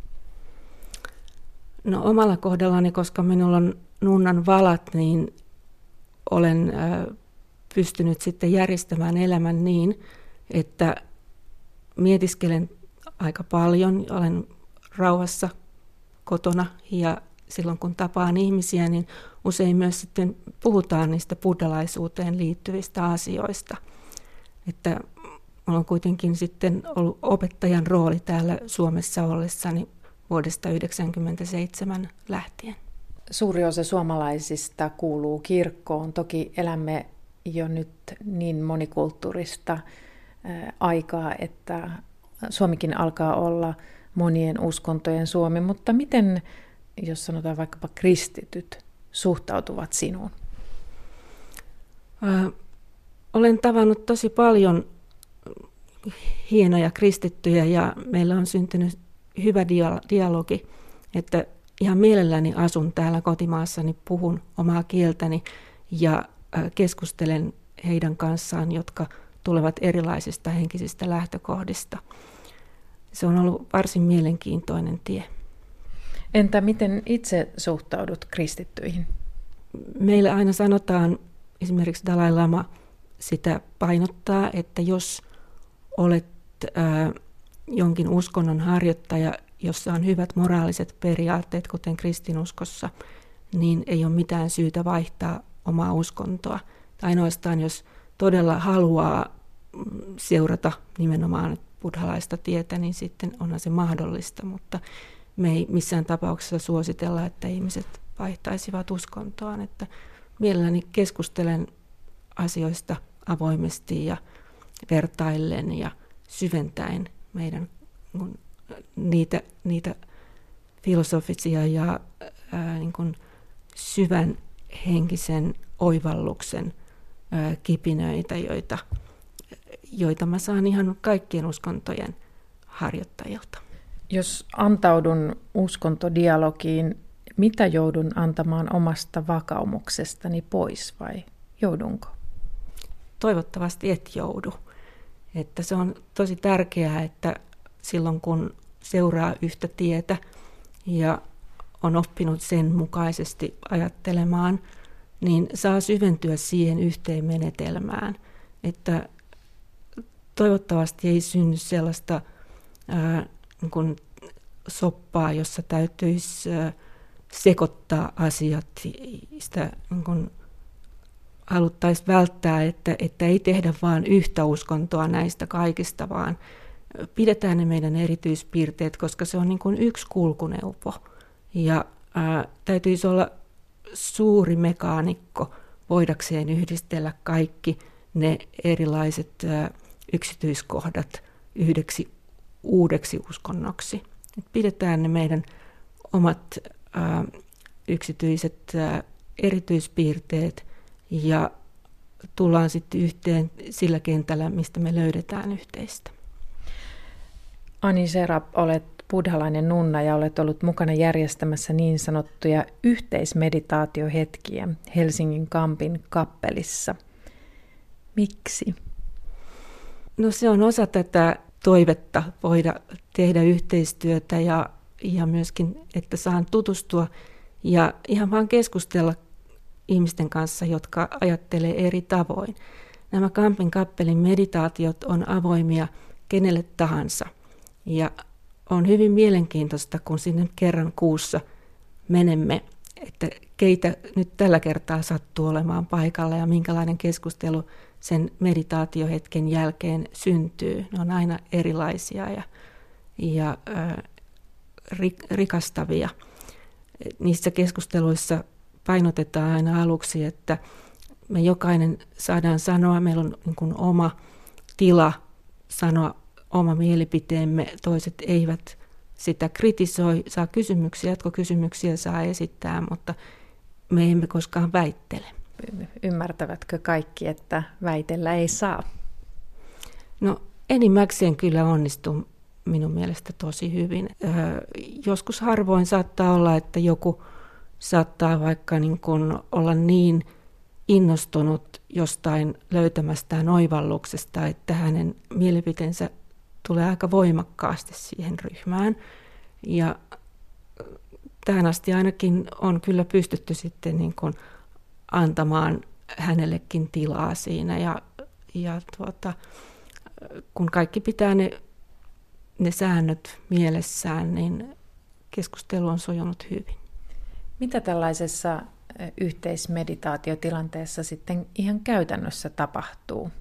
No omalla kohdallani, koska minulla on nunnan valat, niin olen äh, pystynyt sitten järjestämään elämän niin, että mietiskelen aika paljon, olen rauhassa kotona ja silloin kun tapaan ihmisiä, niin usein myös sitten puhutaan niistä buddhalaisuuteen liittyvistä asioista. Että minulla on kuitenkin sitten ollut opettajan rooli täällä Suomessa ollessani vuodesta yhdeksänkymmentäseitsemän lähtien. Suuri osa suomalaisista kuuluu kirkkoon. Toki elämme jo nyt niin monikulttuurista aikaa, että Suomikin alkaa olla monien uskontojen Suomi. Mutta miten, jos sanotaan vaikkapa kristityt, suhtautuvat sinuun? Äh, olen tavannut tosi paljon hienoja kristittyjä ja meillä on syntynyt hyvä dialogi, että ihan mielelläni asun täällä kotimaassani, puhun omaa kieltäni ja keskustelen heidän kanssaan, jotka tulevat erilaisista henkisistä lähtökohdista. Se on ollut varsin mielenkiintoinen tie. Entä miten itse suhtaudut kristittyihin? Meille aina sanotaan, esimerkiksi Dalai Lama sitä painottaa, että jos olet ää, jonkin uskonnon harjoittaja, jossa on hyvät moraaliset periaatteet, kuten kristinuskossa, niin ei ole mitään syytä vaihtaa omaa uskontoa. Tai ainoastaan, jos todella haluaa seurata nimenomaan buddhalaista tietä, niin sitten onhan se mahdollista, mutta me ei missään tapauksessa suositella, että ihmiset vaihtaisivat uskontoaan. Että mielelläni keskustelen asioista avoimesti ja vertaillen ja syventäen meidän niitä, niitä filosofisia ja ää, niin kuin syvän henkisen oivalluksen ää, kipinöitä, joita, joita mä saan ihan kaikkien uskontojen harjoittajilta. Jos antaudun uskontodialogiin, mitä joudun antamaan omasta vakaumuksestani pois vai joudunko? Toivottavasti et joudu. Että se on tosi tärkeää, että silloin kun seuraa yhtä tietä ja on oppinut sen mukaisesti ajattelemaan, niin saa syventyä siihen yhteen menetelmään. Että toivottavasti ei synny sellaista ää, niin kuin soppaa, jossa täytyisi ää, sekoittaa asiat. Sitä niin kuin haluttaisiin välttää, että, että ei tehdä vain yhtä uskontoa näistä kaikista, vaan pidetään ne meidän erityispiirteet, koska se on niin kuin yksi kulkuneuvo. Ja ää, täytyisi olla suuri mekaanikko voidakseen yhdistellä kaikki ne erilaiset ää, yksityiskohdat yhdeksi uudeksi uskonnoksi. Et pidetään ne meidän omat ää, yksityiset ää, erityispiirteet ja tullaan sitten yhteen sillä kentällä, mistä me löydetään yhteistä. Ani Serap, olet buddhalainen nunna ja olet ollut mukana järjestämässä niin sanottuja yhteismeditaatiohetkiä Helsingin Kampin kappelissa. Miksi? No se on osa tätä toivetta voida tehdä yhteistyötä ja, ja myöskin, että saan tutustua ja ihan vaan keskustella ihmisten kanssa, jotka ajattelee eri tavoin. Nämä Kampin kappelin meditaatiot on avoimia kenelle tahansa. Ja on hyvin mielenkiintoista, kun sinne kerran kuussa menemme, että keitä nyt tällä kertaa sattuu olemaan paikalla ja minkälainen keskustelu sen meditaatiohetken jälkeen syntyy. Ne on aina erilaisia ja, ja äh, rikastavia. Niissä keskusteluissa painotetaan aina aluksi, että me jokainen saadaan sanoa, meillä on niin kuin oma tila sanoa oma mielipiteemme, toiset eivät sitä kritisoi, saa kysymyksiä, jatkokysymyksiä saa esittää, mutta me emme koskaan väittele. Ymmärtävätkö kaikki, että väitellä ei saa? No enimmäkseen kyllä onnistuu minun mielestä tosi hyvin. Öö, joskus harvoin saattaa olla, että joku saattaa vaikka niin kuin olla niin innostunut jostain löytämästään oivalluksesta, että hänen mielipiteensä tulee aika voimakkaasti siihen ryhmään. Ja tähän asti ainakin on kyllä pystytty sitten niin kuin antamaan hänellekin tilaa siinä. Ja, ja tuota, kun kaikki pitää ne, ne säännöt mielessään, niin keskustelu on sujunut hyvin. Mitä tällaisessa yhteismeditaatiotilanteessa sitten ihan käytännössä tapahtuu?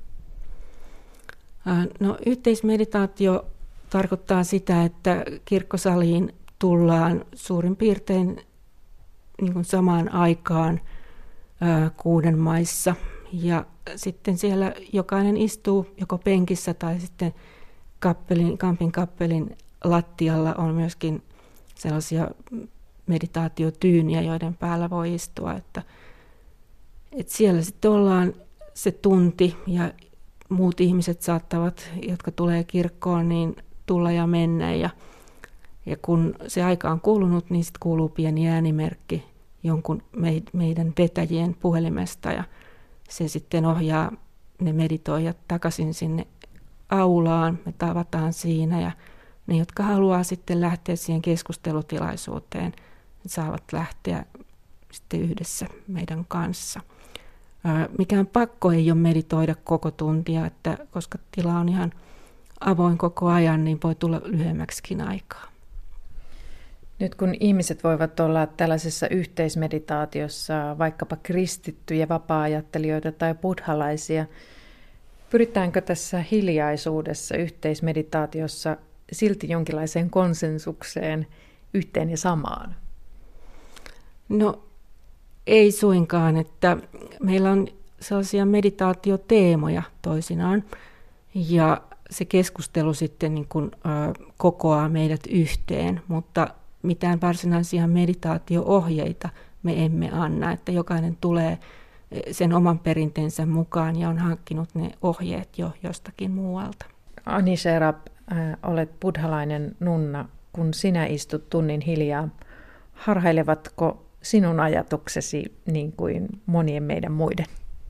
No, yhteismeditaatio tarkoittaa sitä, että kirkkosaliin tullaan suurin piirtein niin kuin samaan aikaan ää, kuuden maissa. Ja sitten siellä jokainen istuu joko penkissä tai sitten kappelin, kampin kappelin lattialla on myöskin sellaisia meditaatiotyyniä, joiden päällä voi istua. Että, että siellä sitten ollaan se tunti ja muut ihmiset saattavat, jotka tulee kirkkoon, niin tulla ja mennä. Ja, ja kun se aika on kulunut, niin sitten kuuluu pieni äänimerkki jonkun meidän vetäjien puhelimesta. Ja se sitten ohjaa ne meditoijat takaisin sinne aulaan. Me tavataan siinä ja ne, jotka haluaa sitten lähteä siihen keskustelutilaisuuteen, saavat lähteä sitten yhdessä meidän kanssa. Mikään pakko ei ole meditoida koko tuntia, että koska tila on ihan avoin koko ajan, niin voi tulla lyhyemmäksikin aikaa. Nyt kun ihmiset voivat olla tällaisessa yhteismeditaatiossa, vaikkapa kristittyjä, vapaa-ajattelijoita tai buddhalaisia, pyritäänkö tässä hiljaisuudessa yhteismeditaatiossa silti jonkinlaiseen konsensukseen, yhteen ja samaan? No ei suinkaan, että meillä on sellaisia meditaatioteemoja toisinaan ja se keskustelu sitten niin kuin, ö, kokoaa meidät yhteen, mutta mitään varsinaisia meditaatio-ohjeita me emme anna, että jokainen tulee sen oman perinteensä mukaan ja on hankkinut ne ohjeet jo jostakin muualta. Ani Sherab, olet buddhalainen nunna. Kun sinä istut tunnin hiljaa, harhailevatko sinun ajatuksesi niin kuin monien meidän muiden?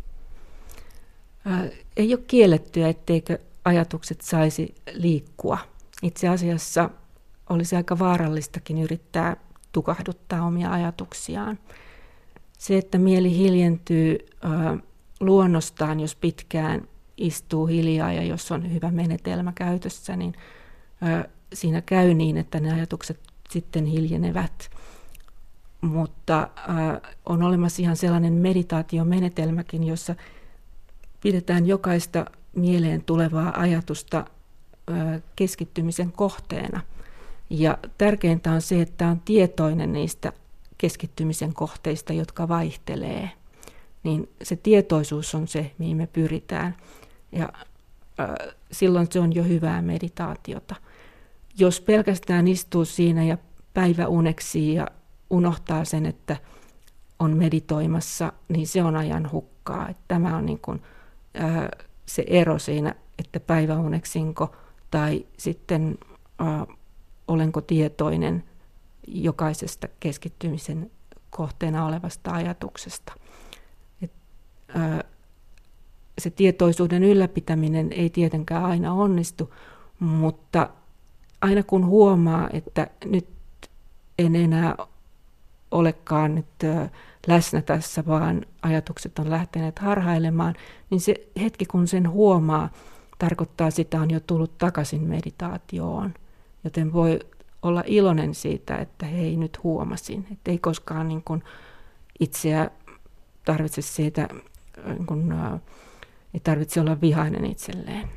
Ää, ei ole kiellettyä, etteikö ajatukset saisi liikkua. Itse asiassa olisi aika vaarallistakin yrittää tukahduttaa omia ajatuksiaan. Se, että mieli hiljentyy ää, luonnostaan, jos pitkään istuu hiljaa ja jos on hyvä menetelmä käytössä, niin ää, siinä käy niin, että ne ajatukset sitten hiljenevät. Mutta äh, on olemassa ihan sellainen meditaatiomenetelmäkin, jossa pidetään jokaista mieleen tulevaa ajatusta äh, keskittymisen kohteena. Ja tärkeintä on se, että on tietoinen niistä keskittymisen kohteista, jotka vaihtelee. Niin se tietoisuus on se, mihin me pyritään. Ja äh, silloin se on jo hyvää meditaatiota. Jos pelkästään istuu siinä ja päiväuneksi ja unohtaa sen, että on meditoimassa, niin se on ajan hukkaa. Että tämä on niin kuin, ää, se ero siinä, että päiväuneksinko tai sitten ää, olenko tietoinen jokaisesta keskittymisen kohteena olevasta ajatuksesta. Et, ää, se tietoisuuden ylläpitäminen ei tietenkään aina onnistu, mutta aina kun huomaa, että nyt en enää olekaan nyt läsnä tässä, vaan ajatukset on lähteneet harhailemaan, niin se hetki, kun sen huomaa, tarkoittaa sitä, on jo tullut takaisin meditaatioon. Joten voi olla iloinen siitä, että hei nyt huomasin. Että ei koskaan niin kuin itseä tarvitse siitä, niin kuin, ei tarvitse olla vihainen itselleen.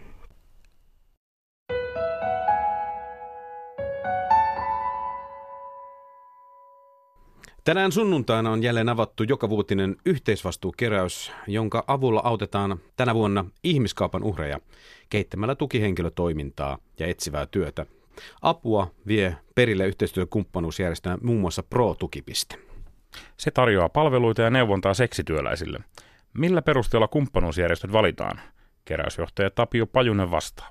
Tänään sunnuntaina on jälleen avattu jokavuotinen yhteisvastuukeräys, jonka avulla autetaan tänä vuonna ihmiskaupan uhreja kehittämällä tukihenkilötoimintaa ja etsivää työtä. Apua vie perille yhteistyökumppanuusjärjestö muun muassa Pro-tukipiste. Se tarjoaa palveluita ja neuvontaa seksityöläisille. Millä perusteella kumppanuusjärjestöt valitaan? Keräysjohtaja Tapio Pajunen vastaa.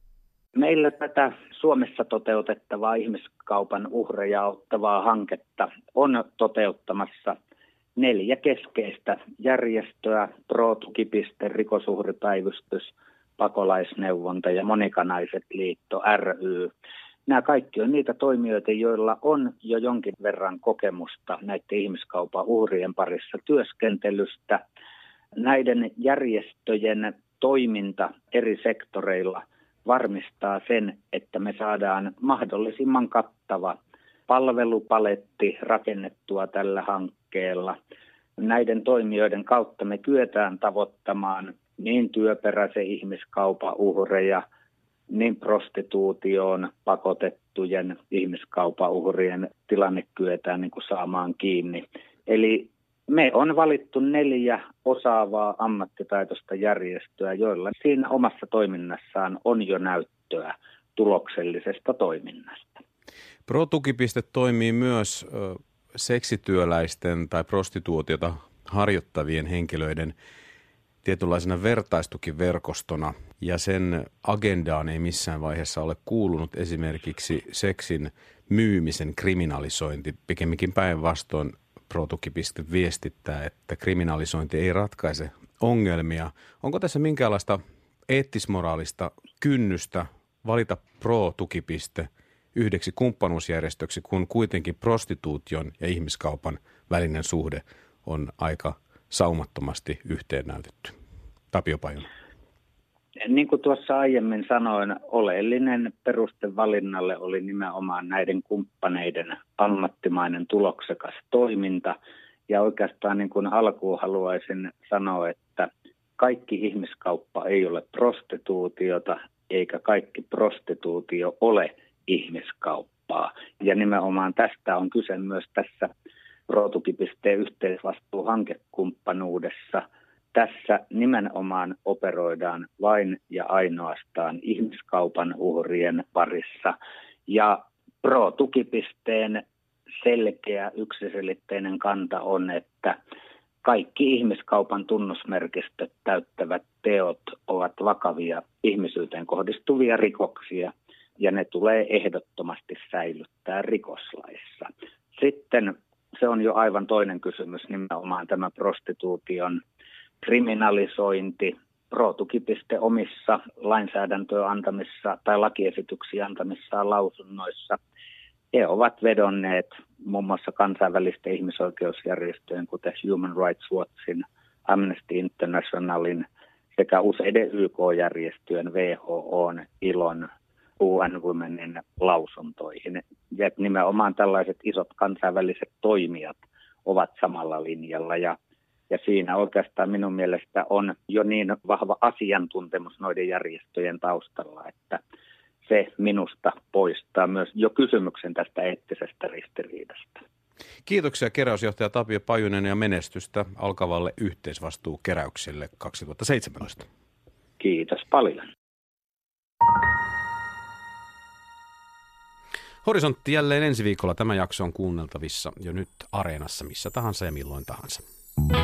Meillä tätä Suomessa toteutettavaa ihmiskaupan uhreja auttavaa hanketta on toteuttamassa neljä keskeistä järjestöä: Pro-tukipiste, Rikosuhripäivystys, Pakolaisneuvonta ja Monikanaiset liitto ry. Nämä kaikki on niitä toimijoita, joilla on jo jonkin verran kokemusta näiden ihmiskaupan uhrien parissa työskentelystä. Näiden järjestöjen toiminta eri sektoreilla varmistaa sen, että me saadaan mahdollisimman kattava palvelupaletti rakennettua tällä hankkeella. Näiden toimijoiden kautta me kyetään tavoittamaan niin työperäisen ihmiskaupan uhreja, niin prostituutioon pakotettujen ihmiskaupan uhrien tilanne kyetään niin kuin saamaan kiinni. Eli me on valittu neljä osaavaa ammattitaitoista järjestöä, joilla siinä omassa toiminnassaan on jo näyttöä tuloksellisesta toiminnasta. Pro-tukipiste toimii myös ö, seksityöläisten tai prostituutiota harjoittavien henkilöiden tietynlaisena vertaistukiverkostona, ja sen agendaan ei missään vaiheessa ole kuulunut esimerkiksi seksin myymisen kriminalisointi. Pikemminkin päinvastoin Pro-tukipiste viestittää, että kriminalisointi ei ratkaise ongelmia. Onko tässä minkäänlaista eettismoraalista kynnystä valita Pro-tukipiste yhdeksi kumppanuusjärjestöksi, kun kuitenkin prostituution ja ihmiskaupan välinen suhde on aika saumattomasti yhteennäytetty? Tapio Pajunen. Niin kuin tuossa aiemmin sanoin, oleellinen peruste valinnalle oli nimenomaan näiden kumppaneiden ammattimainen tuloksekas toiminta. Ja oikeastaan niin kuin alkuun haluaisin sanoa, että kaikki ihmiskauppa ei ole prostituutiota, eikä kaikki prostituutio ole ihmiskauppaa. Ja nimenomaan tästä on kyse myös tässä Pro-tukipisteen yhteisvastuuhankekumppanuudessa. Tässä nimenomaan operoidaan vain ja ainoastaan ihmiskaupan uhrien parissa. Ja Pro-tukipisteen selkeä yksiselitteinen kanta on, että kaikki ihmiskaupan tunnusmerkistöt täyttävät teot ovat vakavia ihmisyyteen kohdistuvia rikoksia, ja ne tulee ehdottomasti säilyttää rikoslaissa. Sitten se on jo aivan toinen kysymys, nimenomaan tämä prostituution kriminalisointi. Pro-tukipiste omissa lainsäädäntöä antamissa tai lakiesityksiä antamissaan lausunnoissa. He ovat vedonneet muun muassa kansainvälisten ihmisoikeusjärjestöjen, kuten Human Rights Watchin, Amnesty Internationalin sekä useiden Y K-järjestöjen, W H O:n, ILOn, U N Womenin lausuntoihin. Ja nimenomaan tällaiset isot kansainväliset toimijat ovat samalla linjalla, ja, ja siinä oikeastaan minun mielestä on jo niin vahva asiantuntemus noiden järjestöjen taustalla, että se minusta poistaa myös jo kysymyksen tästä eettisestä ristiriidasta. Kiitoksia keräysjohtaja Tapio Pajunen ja menestystä alkavalle yhteisvastuukeräykselle kaksituhattaseitsemäntoista. Kiitos paljon. Horisontti jälleen ensi viikolla. Tämä jakso on kuunneltavissa jo nyt Areenassa missä tahansa ja milloin tahansa.